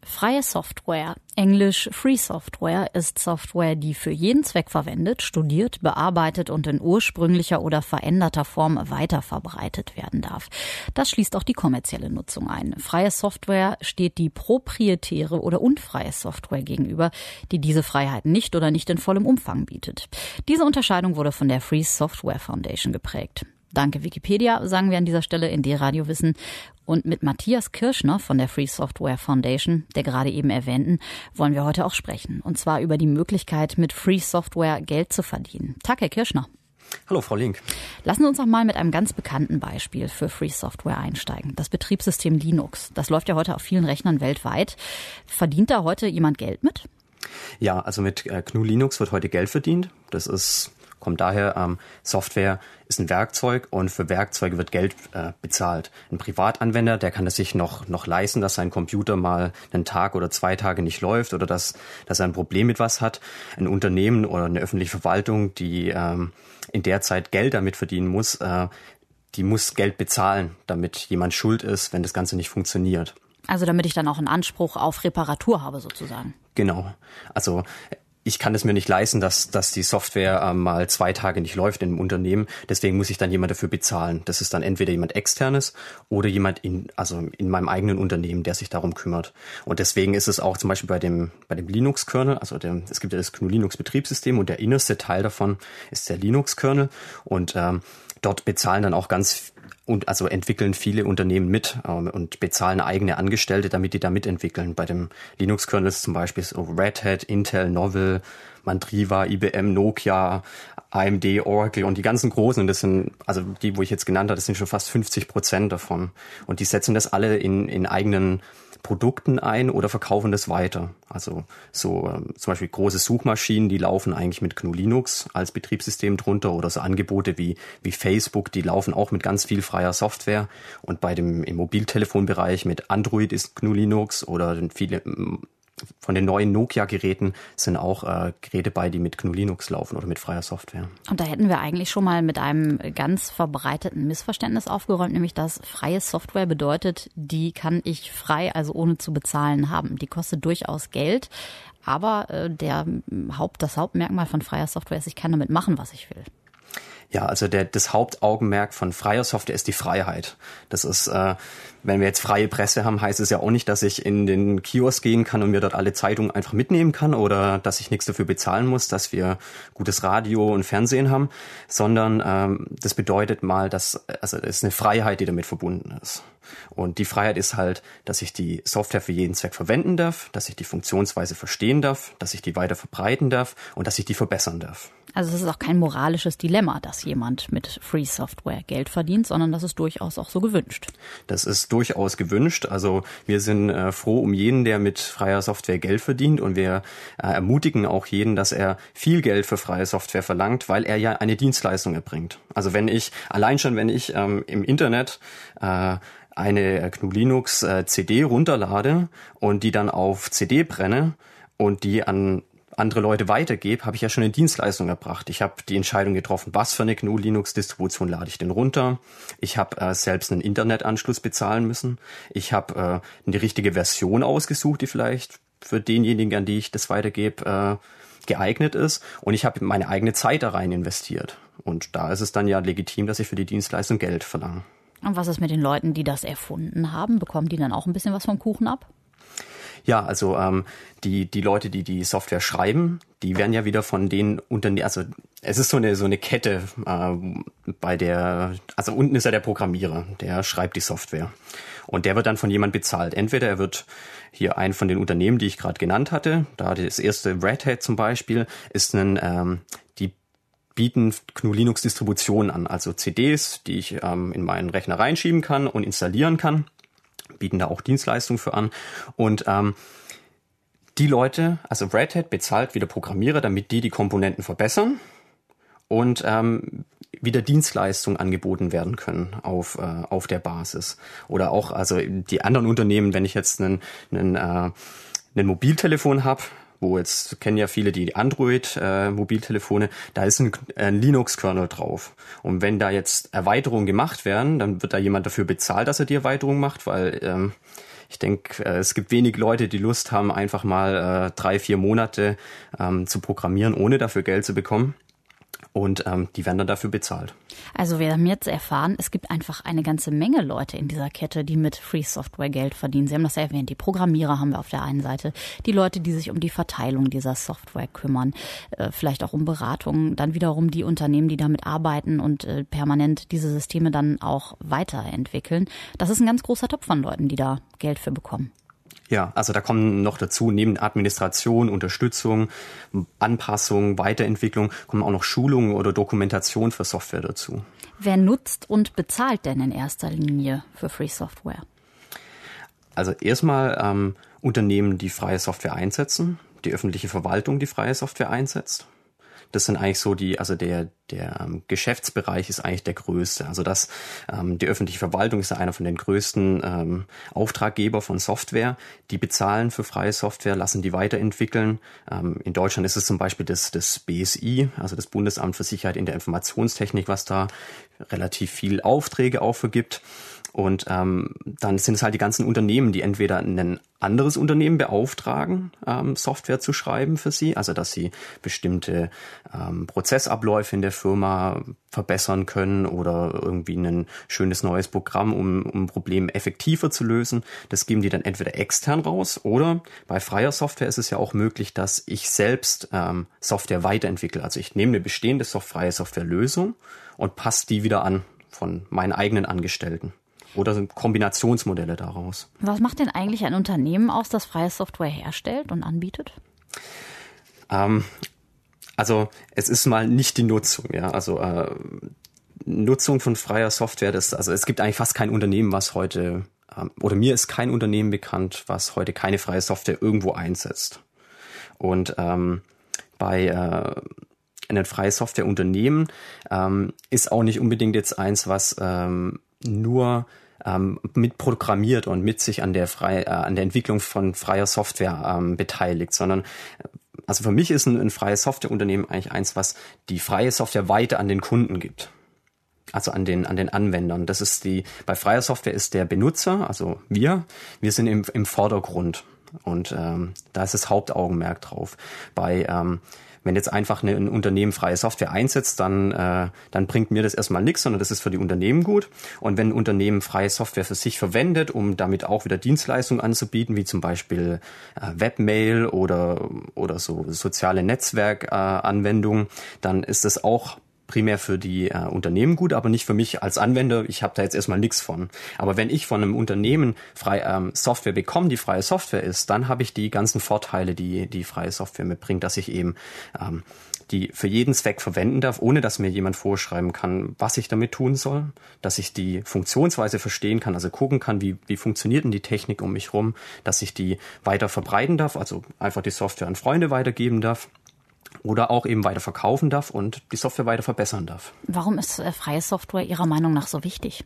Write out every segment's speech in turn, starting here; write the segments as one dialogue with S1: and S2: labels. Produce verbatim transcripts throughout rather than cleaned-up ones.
S1: Freie Software, englisch Free Software, ist Software, die für jeden Zweck verwendet, studiert, bearbeitet und in ursprünglicher oder veränderter Form weiterverbreitet werden darf. Das schließt auch die kommerzielle Nutzung ein. Freie Software steht die proprietäre oder unfreie Software gegenüber, die diese Freiheiten nicht oder nicht in vollem Umfang bietet. Diese Unterscheidung wurde von der Free Software Foundation geprägt. Danke Wikipedia, sagen wir an dieser Stelle in D-Radio Wissen. Und mit Matthias Kirschner von der Free Software Foundation, der gerade eben erwähnten, wollen wir heute auch sprechen. Und zwar über die Möglichkeit, mit Free Software Geld zu verdienen. Tag, Herr Kirschner.
S2: Hallo, Frau Link.
S1: Lassen Sie uns noch mal mit einem ganz bekannten Beispiel für Free Software einsteigen. Das Betriebssystem Linux. Das läuft ja heute auf vielen Rechnern weltweit. Verdient da heute jemand Geld mit?
S2: Ja, also mit G N U Linux wird heute Geld verdient. Das ist... kommt daher, ähm, Software ist ein Werkzeug und für Werkzeuge wird Geld äh, bezahlt. Ein Privatanwender, der kann es sich noch noch leisten, dass sein Computer mal einen Tag oder zwei Tage nicht läuft oder dass dass er ein Problem mit was hat. Ein Unternehmen oder eine öffentliche Verwaltung, die ähm, in der Zeit Geld damit verdienen muss, äh, die muss Geld bezahlen, damit jemand schuld ist, wenn das Ganze nicht funktioniert.
S1: Also damit ich dann auch einen Anspruch auf Reparatur habe sozusagen.
S2: Genau. Also ich kann es mir nicht leisten, dass dass die Software äh, mal zwei Tage nicht läuft in einem Unternehmen. Deswegen muss ich dann jemand dafür bezahlen. Das ist dann entweder jemand Externes oder jemand in also in meinem eigenen Unternehmen, der sich darum kümmert. Und deswegen ist es auch zum Beispiel bei dem bei dem Linux-Kernel, also dem, es gibt ja das G N U Linux-Betriebssystem und der innerste Teil davon ist der Linux-Kernel. Und ähm, dort bezahlen dann auch ganz und also entwickeln viele Unternehmen mit ähm, und bezahlen eigene Angestellte, damit die da mitentwickeln. Bei dem Linux-Kernel ist zum Beispiel so Red Hat, Intel, Novell, Mandriva, I B M, Nokia, A M D, Oracle und die ganzen großen. Und das sind, also die, wo ich jetzt genannt habe, das sind schon fast fünfzig Prozent davon. Und die setzen das alle in, in eigenen Produkten ein oder verkaufen das weiter. Also so ähm, zum Beispiel große Suchmaschinen, die laufen eigentlich mit G N U Linux als Betriebssystem drunter oder so Angebote wie wie Facebook, die laufen auch mit ganz viel freier Software. Und bei dem im Mobiltelefonbereich mit Android ist G N U Linux oder viele von den neuen Nokia-Geräten sind auch äh, Geräte bei, die mit G N U Linux laufen oder mit freier Software.
S1: Und da hätten wir eigentlich schon mal mit einem ganz verbreiteten Missverständnis aufgeräumt, nämlich dass freie Software bedeutet, die kann ich frei, also ohne zu bezahlen haben. Die kostet durchaus Geld, aber äh, der Haupt, das Hauptmerkmal von freier Software ist, ich kann damit machen, was ich will.
S2: Ja, also der, das Hauptaugenmerk von freier Software ist die Freiheit. Das ist, äh, wenn wir jetzt freie Presse haben, heißt es ja auch nicht, dass ich in den Kiosk gehen kann und mir dort alle Zeitungen einfach mitnehmen kann oder dass ich nichts dafür bezahlen muss, dass wir gutes Radio und Fernsehen haben, sondern ähm, das bedeutet mal, dass also es ist eine Freiheit, die damit verbunden ist. Und die Freiheit ist halt, dass ich die Software für jeden Zweck verwenden darf, dass ich die Funktionsweise verstehen darf, dass ich die weiter verbreiten darf und dass ich die verbessern darf.
S1: Also es ist auch kein moralisches Dilemma, dass jemand mit Free Software Geld verdient, sondern das ist durchaus auch so gewünscht.
S2: Das ist durchaus gewünscht. Also wir sind äh, froh um jeden, der mit freier Software Geld verdient und wir äh, ermutigen auch jeden, dass er viel Geld für freie Software verlangt, weil er ja eine Dienstleistung erbringt. Also wenn ich, allein schon wenn ich ähm, im Internet äh, eine G N U Linux äh, C D runterlade und die dann auf C D brenne und die an andere Leute weitergebe, habe ich ja schon eine Dienstleistung erbracht. Ich habe die Entscheidung getroffen, was für eine G N U Linux Distribution lade ich denn runter. Ich habe äh, selbst einen Internetanschluss bezahlen müssen. Ich habe äh, die richtige Version ausgesucht, die vielleicht für denjenigen, an die ich das weitergebe, äh, geeignet ist. Und ich habe meine eigene Zeit da rein investiert. Und da ist es dann ja legitim, dass ich für die Dienstleistung Geld verlange.
S1: Und was ist mit den Leuten, die das erfunden haben? Bekommen die dann auch ein bisschen was vom Kuchen ab?
S2: Ja, also ähm, die die Leute, die die Software schreiben, die werden ja wieder von den Unternehmen, also es ist so eine so eine Kette, äh, bei der, also unten ist ja der Programmierer, der schreibt die Software und der wird dann von jemand bezahlt. Entweder er wird hier ein von den Unternehmen, die ich gerade genannt hatte, da das erste Red Hat zum Beispiel, ist ein ähm, die bieten G N U Linux Distributionen an, also C Ds, die ich ähm, in meinen Rechner reinschieben kann und installieren kann. Bieten da auch Dienstleistungen für an. Und ähm, die Leute, also Red Hat bezahlt wieder Programmierer, damit die die Komponenten verbessern und ähm, wieder Dienstleistungen angeboten werden können auf äh, auf der Basis. Oder auch also die anderen Unternehmen, wenn ich jetzt einen, einen, äh, ein Mobiltelefon habe, wo jetzt kennen ja viele die Android-Mobiltelefone, äh, da ist ein, ein Linux-Kernel drauf. Und wenn da jetzt Erweiterungen gemacht werden, dann wird da jemand dafür bezahlt, dass er die Erweiterung macht, weil ähm, Ich denke, es gibt wenig Leute, die Lust haben, einfach mal äh, drei, vier Monate ähm, zu programmieren, ohne dafür Geld zu bekommen. Und ähm, die werden dann dafür bezahlt.
S1: Also wir haben jetzt erfahren, es gibt einfach eine ganze Menge Leute in dieser Kette, die mit Free Software Geld verdienen. Sie haben das ja erwähnt, die Programmierer haben wir auf der einen Seite, die Leute, die sich um die Verteilung dieser Software kümmern, äh, vielleicht auch um Beratung, dann wiederum die Unternehmen, die damit arbeiten und äh, permanent diese Systeme dann auch weiterentwickeln. Das ist ein ganz großer Topf von Leuten, die da Geld für bekommen.
S2: Ja, also da kommen noch dazu, neben Administration, Unterstützung, Anpassung, Weiterentwicklung, kommen auch noch Schulungen oder Dokumentation für Software dazu.
S1: Wer nutzt und bezahlt denn in erster Linie für Free Software?
S2: Also erstmal ähm, Unternehmen, die freie Software einsetzen, die öffentliche Verwaltung, die freie Software einsetzt. Das sind eigentlich so die, also der der ähm, Geschäftsbereich ist eigentlich der größte. Also das, ähm, die öffentliche Verwaltung ist ja einer von den größten ähm, Auftraggeber von Software. Die bezahlen für freie Software, lassen die weiterentwickeln. Ähm, in Deutschland ist es zum Beispiel das, das B S I, also das Bundesamt für Sicherheit in der Informationstechnik, was da relativ viel Aufträge auch vergibt. Und ähm, dann sind es halt die ganzen Unternehmen, die entweder ein anderes Unternehmen beauftragen, ähm, Software zu schreiben für sie, also dass sie bestimmte ähm, Prozessabläufe in der Firma verbessern können oder irgendwie ein schönes neues Programm, um, um ein Problem effektiver zu lösen. Das geben die dann entweder extern raus oder bei freier Software ist es ja auch möglich, dass ich selbst ähm, Software weiterentwickle. Also ich nehme eine bestehende soft- freie Softwarelösung und passe die wieder an von meinen eigenen Angestellten. Oder sind Kombinationsmodelle daraus.
S1: Was macht denn eigentlich ein Unternehmen aus, das freie Software herstellt und anbietet?
S2: Ähm, also es ist mal nicht die Nutzung, ja. Also äh, Nutzung von freier Software, das, also es gibt eigentlich fast kein Unternehmen, was heute, ähm, oder mir ist kein Unternehmen bekannt, was heute keine freie Software irgendwo einsetzt. Und ähm, bei äh, einem freie Softwareunternehmen ähm, ist auch nicht unbedingt jetzt eins, was ähm, nur ähm, mit programmiert und mit sich an der frei, äh, an der Entwicklung von freier Software ähm, beteiligt, sondern also für mich ist ein, ein freies Softwareunternehmen eigentlich eins, was die freie Software weiter an den Kunden gibt. Also an den an den Anwendern. Das ist die bei freier Software ist der Benutzer, also wir, wir sind im im Vordergrund und ähm, da ist das Hauptaugenmerk drauf. Bei ähm, Wenn jetzt einfach eine, ein Unternehmen freie Software einsetzt, dann, äh, dann bringt mir das erstmal nichts, sondern das ist für die Unternehmen gut. Und wenn ein Unternehmen freie Software für sich verwendet, um damit auch wieder Dienstleistungen anzubieten, wie zum Beispiel äh, Webmail oder, oder so soziale Netzwerkanwendungen, äh, dann ist das auch primär für die äh, Unternehmen gut, aber nicht für mich als Anwender. Ich habe da jetzt erstmal nichts von. Aber wenn ich von einem Unternehmen frei ähm, Software bekomme, die freie Software ist, dann habe ich die ganzen Vorteile, die die freie Software mitbringt, dass ich eben ähm, die für jeden Zweck verwenden darf, ohne dass mir jemand vorschreiben kann, was ich damit tun soll, dass ich die Funktionsweise verstehen kann, also gucken kann, wie wie funktioniert denn die Technik um mich rum, dass ich die weiter verbreiten darf, also einfach die Software an Freunde weitergeben darf. Oder auch eben weiter verkaufen darf und die Software weiter verbessern darf.
S1: Warum ist äh, freie Software Ihrer Meinung nach so wichtig?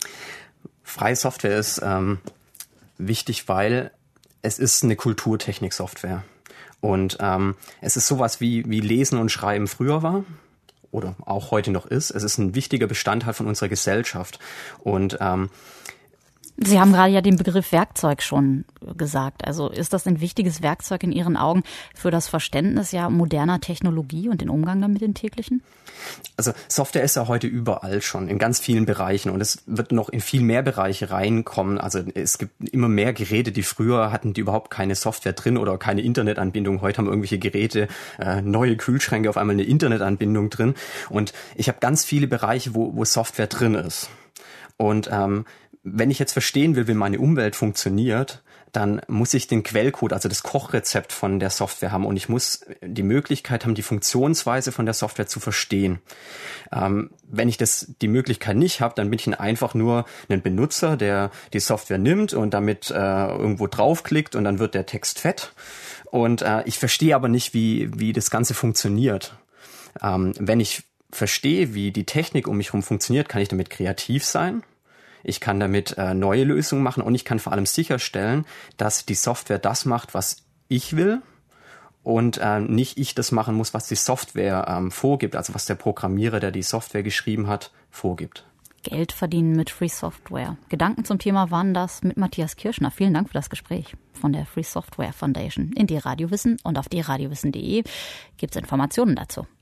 S2: Freie Software ist ähm, wichtig, weil es ist eine Kulturtechnik-Software. Und ähm, es ist sowas wie, wie Lesen und Schreiben früher war oder auch heute noch ist. Es ist ein wichtiger Bestandteil von unserer Gesellschaft. Und ähm,
S1: Sie haben gerade ja den Begriff Werkzeug schon gesagt. Also ist das ein wichtiges Werkzeug in Ihren Augen für das Verständnis ja moderner Technologie und den Umgang damit im täglichen?
S2: Also Software ist ja heute überall schon, in ganz vielen Bereichen und es wird noch in viel mehr Bereiche reinkommen. Also es gibt immer mehr Geräte, die früher hatten, die überhaupt keine Software drin oder keine Internetanbindung. Heute haben irgendwelche Geräte, äh, neue Kühlschränke, auf einmal eine Internetanbindung drin. Und ich habe ganz viele Bereiche, wo, wo Software drin ist. Und ähm, wenn ich jetzt verstehen will, wie meine Umwelt funktioniert, dann muss ich den Quellcode, also das Kochrezept von der Software haben und ich muss die Möglichkeit haben, die Funktionsweise von der Software zu verstehen. Ähm, wenn ich das die Möglichkeit nicht habe, dann bin ich einfach nur ein Benutzer, der die Software nimmt und damit äh, irgendwo draufklickt und dann wird der Text fett. Und äh, ich verstehe aber nicht, wie wie das Ganze funktioniert. Ähm, wenn ich verstehe, wie die Technik um mich herum funktioniert, kann ich damit kreativ sein. Ich kann damit äh, neue Lösungen machen und ich kann vor allem sicherstellen, dass die Software das macht, was ich will und äh, nicht ich das machen muss, was die Software ähm, vorgibt, also was der Programmierer, der die Software geschrieben hat, vorgibt.
S1: Geld verdienen mit Free Software. Gedanken zum Thema waren das mit Matthias Kirschner. Vielen Dank für das Gespräch von der Free Software Foundation. In die Radiowissen und auf die radiowissen punkt de gibt es Informationen dazu.